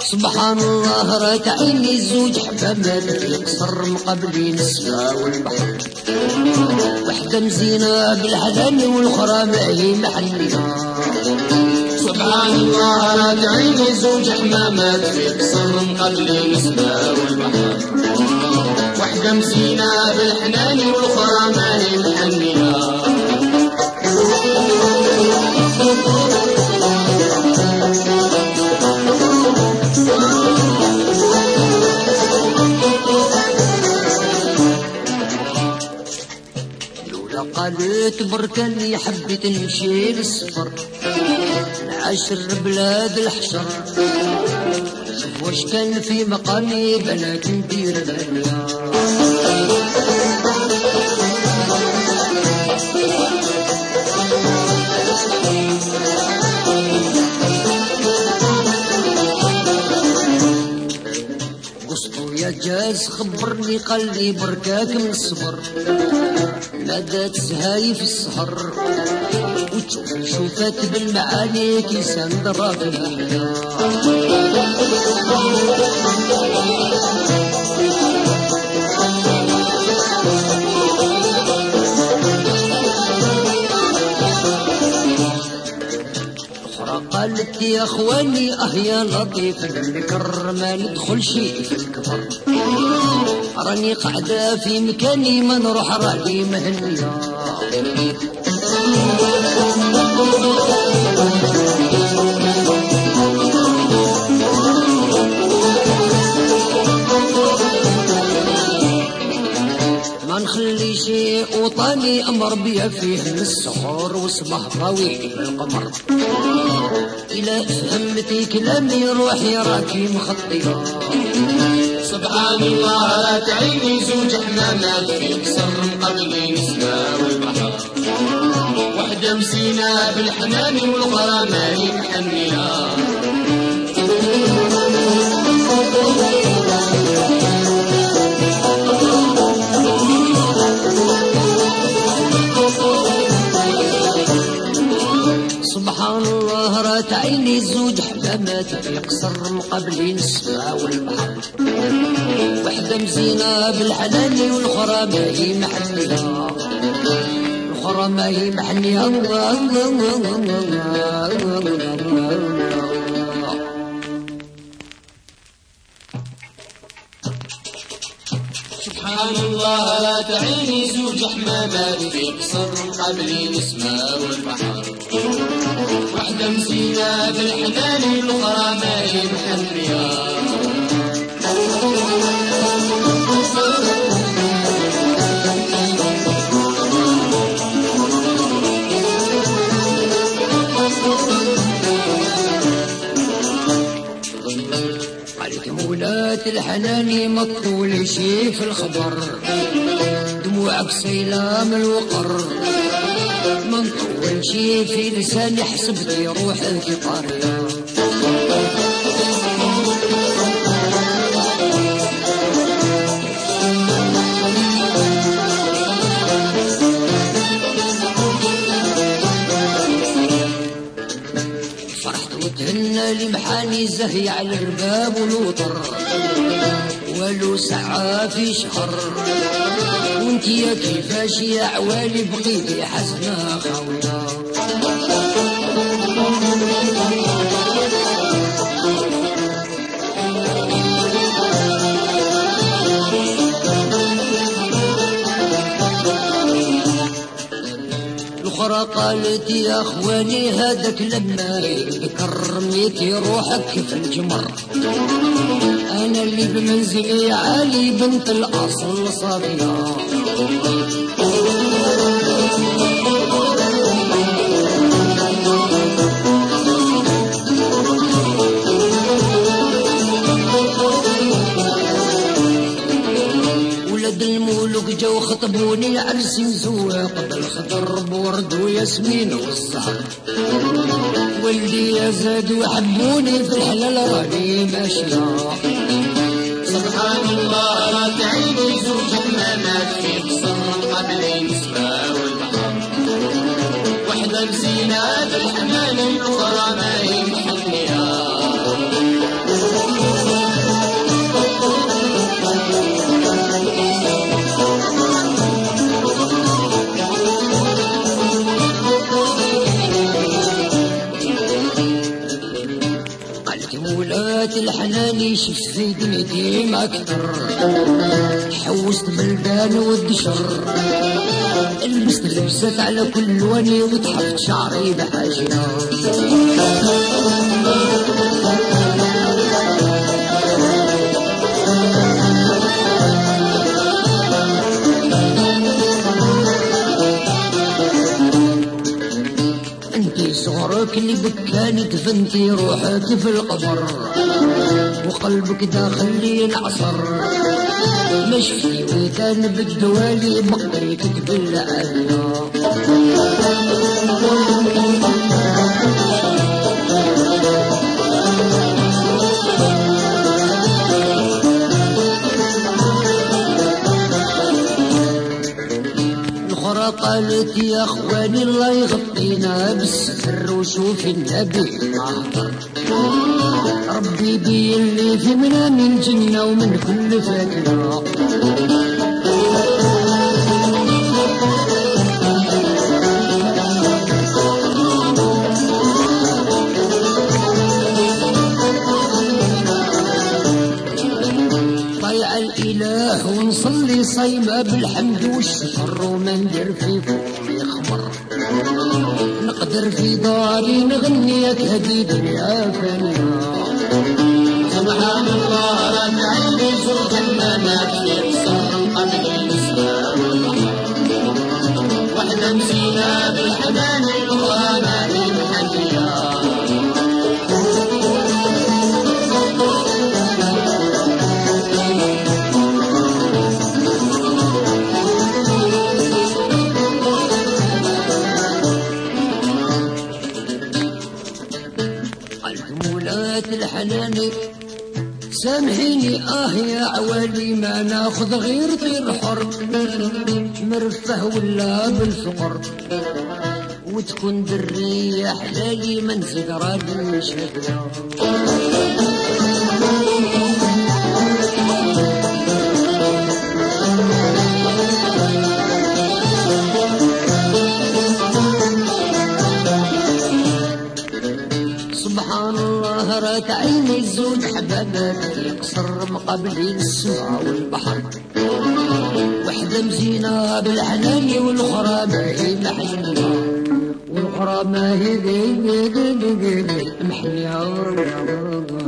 سبحان الله رات عيني زوج حبابات يقصر مقابلين السماء والبحر، وحدة مزينة بالحلال والأخرى ما هي محلية. سبحان الله رات عيني زوج حمامات يقصر مقابلين السماء والبحر، وحدة مزينة بالحنان والأخرى ما هي محلية. قالت بركاني حبيت نمشي للسفر نعاشر بلاد الحشر، شوف واش كان في مقامي بنات ندير الهنيا. قصتو يا جاز خبرني قال لي بركاك من الصبر، نادات زهاي في السهر وشوفت بالمعاني كيسان ضراب الهيا. أخرى قالت يا أخواني يا لطيف الذكر ما ندخل شيء في الكفر، راني قاعدة في مكاني ما نروح راني مهنية. ما نخلي شيء وطني أمر بيا فيه من السحور وصبح طويل القمر، إلا فهمتي كلامي روحي راكي مخطية. سبحان الله رات عيني زوج حمامات في قصر مقابلين السماء والبحر، وحدة مسينة بالحنان والأخرى ما هي محنية. سبحان الله رات عيني زوج حمامات في قصر مقابلين السماء والبحر، وحدة مزينة بالحلال والأخرى ما هي محنية. الأخرى ما هي محنية. سبحان الله رات عيني زوج حمامات في قصر مقابلين السماء والبحر، وحدة مسينة بالحنان والأخرى ما هي محنية. قالت مولاة الحنان ما تطول شي في الخبر، دموعك سيلام الوقر، ما نطول شي في لساني حسبتي روحك طارية. وتهنى لمحاني زهي على الرباب والوطر، ولو ساعة في شهر، وانت يا كيفاش يا عوالي بقيتي حزنة خاوية. الأخرى قالت يا أخواني هذاك لما كرميتي روحك في الجمر، أنا اللي بمنزلي عالي بنت الأصل صافية. ولد المولوك جو خطبوني عرسي مزوق بالخضر بورد وياسمين والزهر، ولدي يا زاد وحبوني في الحلال راني ماشية. سبحان الله رات عيني زوج حمامات في قصر مقابلين السماء والبحر، وحدة مسينة بالحنان الأخرى ما هي محنية. الحناني شفت زيدني ديما اكتر حوست بلدان والدشر لبست لبسات على كل لوني وتحفت شعري بحاجنا صغرك اللي بكاني دفنتي روحك في القبر وقلبك داخل لي نعصر ما شفتي وكان بالدوالي بقيتك بالعافية قالت يا اخواني الله يغطينا بالستر وشوف النبي معطر ربي بي اللي في منا من جنة ومن كل فاكرة طيع الإله ونصلي صيمة بالحمد والشكر وما ندير في فمي خبر نقدر في داري نغني يا كبير يا فنيا سبحان الله رد عيني زوج المنام يكسر قبل الإسلام وحدة مسينا بالحنان الغرام المحنية الحناني سامحيني يا عوالي ما ناخذ غير طير حر مرفه ولا بالفقر وتكون درية حلالي من زقرا بالشكرة سبحان الله رات عيني الزوج حبابات يقصر مقابلي السماء والبحر وحدة مزينة بالحنان والأخرى ما هي محنية والأخرى ما هي محنية